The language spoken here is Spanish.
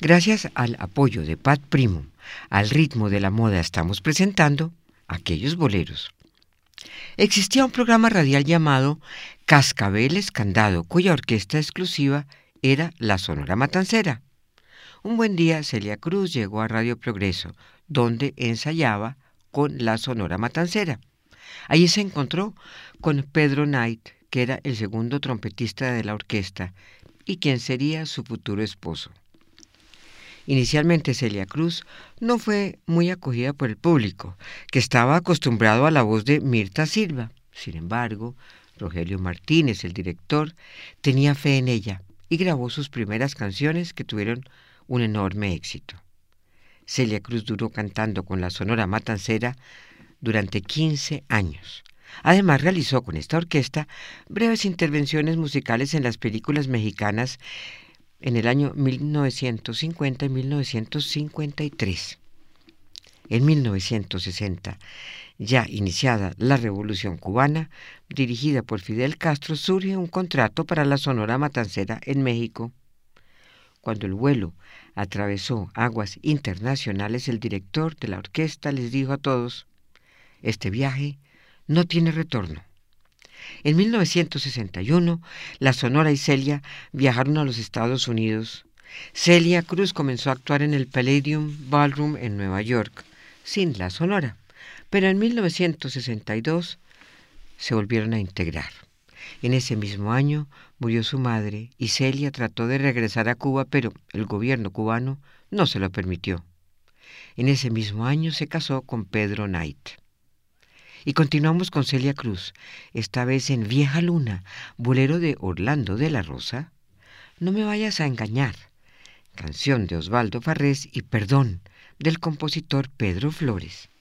Gracias al apoyo de Pat Primo, al ritmo de la moda estamos presentando aquellos boleros. Existía un programa radial llamado Cascabeles Candado, cuya orquesta exclusiva era la Sonora Matancera. Un buen día Celia Cruz llegó a Radio Progreso, donde ensayaba con la Sonora Matancera. Allí se encontró con Pedro Knight, que era el segundo trompetista de la orquesta y quien sería su futuro esposo. Inicialmente Celia Cruz no fue muy acogida por el público, que estaba acostumbrado a la voz de Mirta Silva. Sin embargo, Rogelio Martínez, el director, tenía fe en ella y grabó sus primeras canciones que tuvieron un enorme éxito. Celia Cruz duró cantando con la Sonora Matancera durante 15 años. Además realizó con esta orquesta breves intervenciones musicales en las películas mexicanas en el año 1950 y 1953. En 1960, ya iniciada la Revolución Cubana, dirigida por Fidel Castro, surge un contrato para la Sonora Matancera en México. Cuando el vuelo atravesó aguas internacionales, el director de la orquesta les dijo a todos: «Este viaje no tiene retorno». En 1961, la Sonora y Celia viajaron a los Estados Unidos. Celia Cruz comenzó a actuar en el Palladium Ballroom en Nueva York, sin la Sonora, pero en 1962 se volvieron a integrar. En ese mismo año murió su madre y Celia trató de regresar a Cuba, pero el gobierno cubano no se lo permitió. En ese mismo año se casó con Pedro Knight. Y continuamos con Celia Cruz, esta vez en Vieja Luna, bolero de Orlando de la Rosa, No me vayas a engañar, canción de Osvaldo Farrés y Perdón, del compositor Pedro Flores.